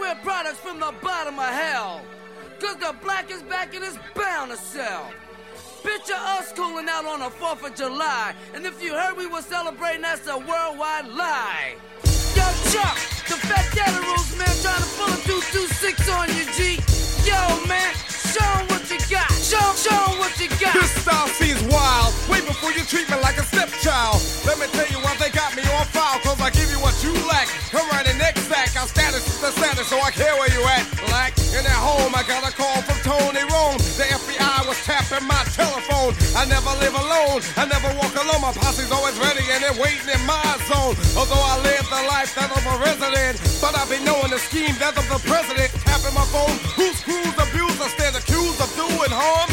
we're products from the bottom of hell. Cause the black is back and it's bound to sell. Picture us cooling out on the 4th of July. And if you heard we were celebrating, that's a worldwide lie. Yo, Chuck, the Fat Daddy Rules, man, trying to pull a 226 on you, G. Yo, man, show 'em what you got. Show 'em what you got. This style seems wild. Way before you treat me like a stepchild. Let me tell you why they got me on file. Cause I give you what you lack. Come right in next sack. Our status is the status, so I care where you at, black. And at home, I got a call from Tony Rome. The FBI was tapping my telephone. I never live alone. I never walk alone. My posse's always ready and they're waiting in my zone. Although I live the life that of a resident, but I be knowing the scheme that of the president. Tapping my phone. Who screws abuse? I stand accused of doing harm.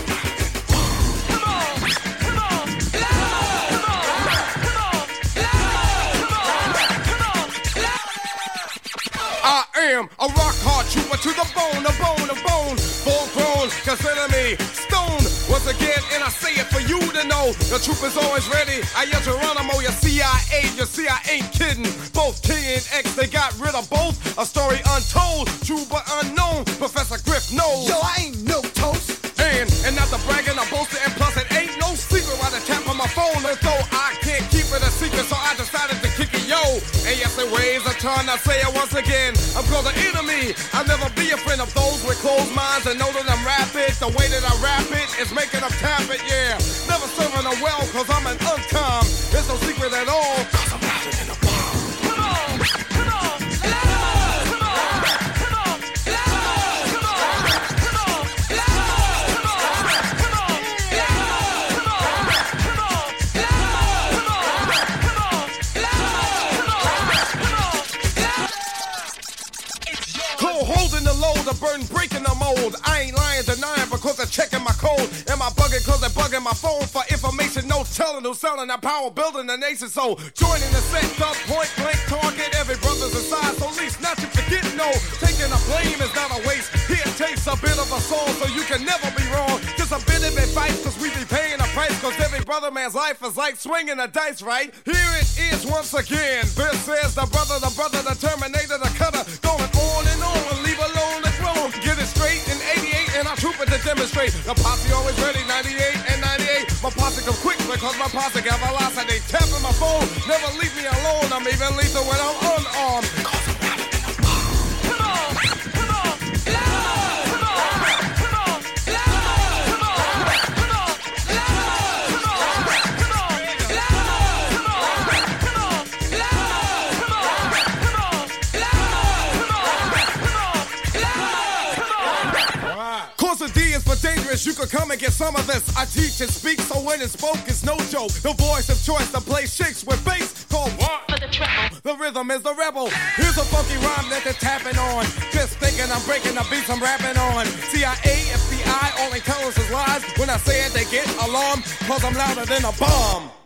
I am a rock hard trooper to the bone, a bone, a bone. Full grown, consider me stone. Once again, and I say it for you to know. The troop is always ready. I am Geronimo, your CIA. You see, I ain't kidding. Both King and X, they got rid of both. A story untold, true but unknown. Professor Griff knows. Yo, I ain't no toast. And not the bragging, I'm boasting, and plus it ain't no secret why the tap on my phone. Although I can't keep it a secret, so I decided to kick it, yo. And yes, it weighs a ton, I say it once again. I'm called an enemy. I'll never be a friend of those with closed minds and know that I'm rapid. The way that I rap it is making them tap it, yeah. Never serving them well, cause I'm an uncom. It's no secret at all, cause I'm rapping in a bomb. Come on, come on, the burden breaking the mold. I ain't lying, denying because they're checking my code. Am I bugging cause they're bugging my phone for information? No telling who's selling that power, building the nation. So joining the set up, point blank target. Every brother's inside, so at least not to forget. No, taking the blame is not a waste. Here takes a bit of a soul, so you can never be wrong. Just a bit of advice, cause we be paying a price. Cause every brother man's life is like swinging the dice, right? Here it is once again. This is the brother, the Terminator, the cutter. Going on and on, leave alone the throne. Get it straight in 88 and I'm trooping to demonstrate. The posse always ready, 98 and 98. My posse come quick because my posse got velocity. Tapping my phone, never leave me alone. I'm even lethal when I'm unarmed. Cause I'm not in a bomb. Come on, come on, come on, come on, Cause the D is for dangerous, you can come and get some of this. I teach and speak, so when it's spoke, it's no joke. The voice of choice to play shakes with bass. Called what? for the treble. The rhythm is the rebel. Here's a funky rhyme that they're tapping on. Just thinking I'm breaking the beats I'm rapping on. CIA, FBI, all they tell us is lies. When I say it, they get alarmed, cause I'm louder than a bomb.